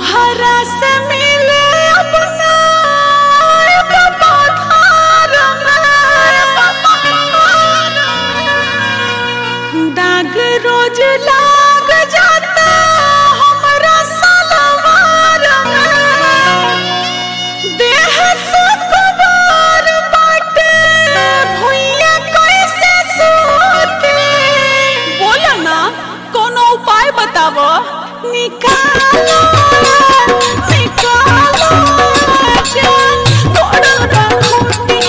तोहरा से मिले अपना पधार में दाग रोज लाग जाता हमरा सलवार में देह सुकुमार बाटे भुइया कैसे सोते बोला ना कोनो उपाय बतावो निकालो निकालो जान तोड़ल बा खूंटी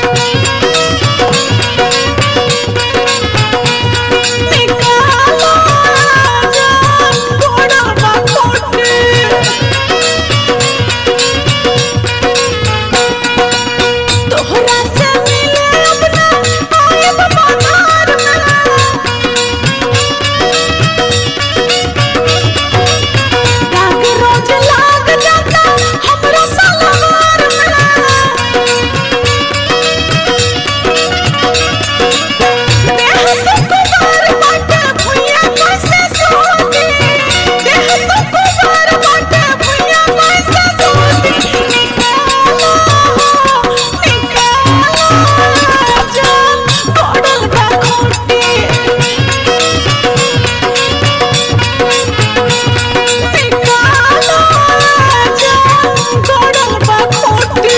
निकालो जान तोड़ल बा खूंटी तोहरा से मिले अपना आयब पधार में दाग रोज लाग जाता हमरा सलवार में देह सुकुमार बाटे भुइया कैसे सोती देह सुकुमार बाटे भुइया कैसे सोती निकालो निकालो जान तोड़ल बा खूंटी निकालो जान तोड़ल बा खूंटी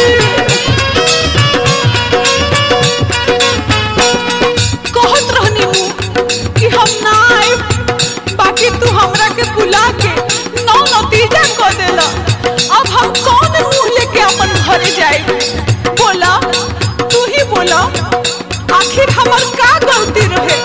कहत रहनी हूँ कि हम ना आइब बाकी तू हमरा के बुला के नौ नतीजा क देला अब हम कौन मुंह लेके अपन घरे जाइब बोला तू ही बोला आखिर हमर का गलती रहे